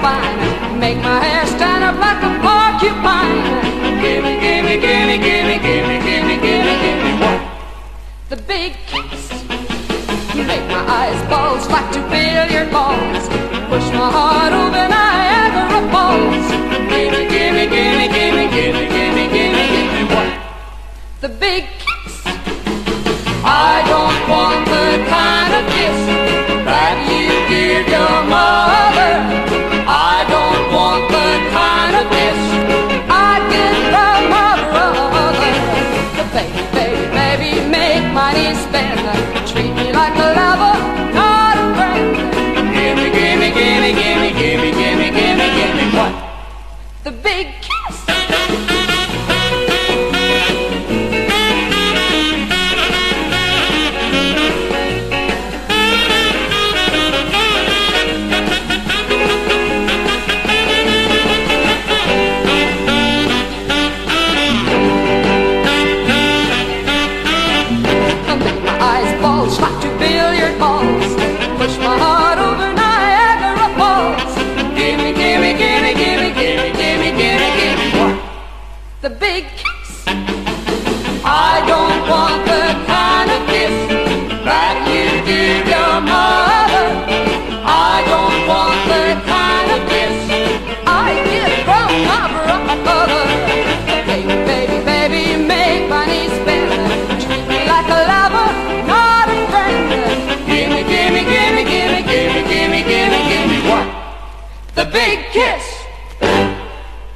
fine, make my hair stand up like a porcupine. Gimme, gimme, gimme, gimme, gimme, gimme, gimme, gimme what? The big kiss. Make my eyes bulge like two billiard balls. Push my heart over Niagara Falls. Gimme, gimme, gimme, gimme, gimme, gimme, gimme, gimme what? The big kiss. I don't want the kind of kiss that you give your mother. I don't want the kind of kiss I get from my brother. The baby, baby, baby, make my knees bend. Treat me like a lover, not a friend. Gimme, gimme, gimme, gimme, gimme, gimme, gimme, gimme what? The big kiss. Like two billiard balls, push my heart over Niagara Falls. Gimme, gimme, gimme, gimme, gimme, gimme, gimme, gimme what? The big kiss. I don't want the kind of kiss that you give your mother. I don't want the kind of kiss I get from my brother. Baby, baby, baby, make my knees bend. Treat me like a lover, not a friend. Gimme, gimme, gimme, gimme, gimme, gimme, gimme, gimme what? The big kiss.